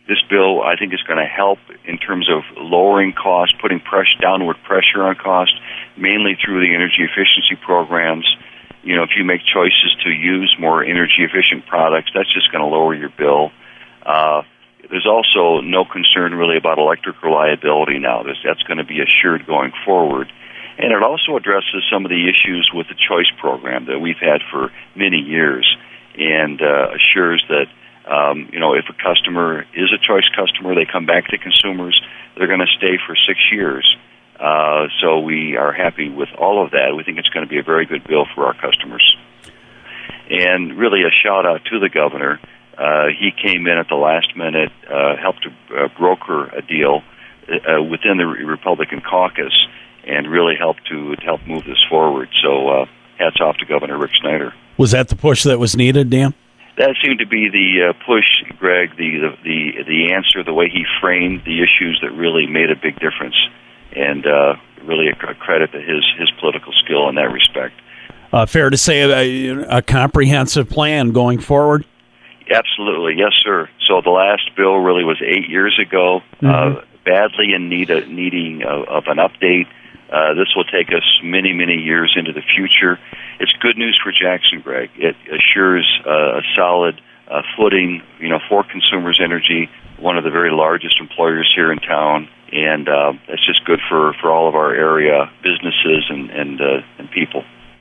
This bill, I think, is going to help in terms of lowering costs, putting downward pressure on cost, mainly through the energy efficiency programs. If you make choices to use more energy-efficient products, that's just going to lower your bill. There's also no concern really about electric reliability now. That's going to be assured going forward. And it also addresses some of the issues with the choice program that we've had for many years, and assures that if a customer is a choice customer, they come back to Consumers, they're going to stay for 6 years. So we are happy with all of that. We think it's going to be a very good bill for our customers. And really a shout-out to the governor. He came in at the last minute, helped to broker a deal within the Republican caucus, and really help move this forward. So hats off to Governor Rick Snyder. Was that the push that was needed, Dan? That seemed to be the push, Greg, the answer, the way he framed the issues that really made a big difference, and really a credit to his political skill in that respect. Fair to say a comprehensive plan going forward? Absolutely, yes, sir. So the last bill really was 8 years ago, badly in needing of an update. This will take us many, many years into the future. It's good news for Jackson, Greg. It assures a solid footing, for Consumers Energy, one of the very largest employers here in town, and it's just good for all of our area businesses and people.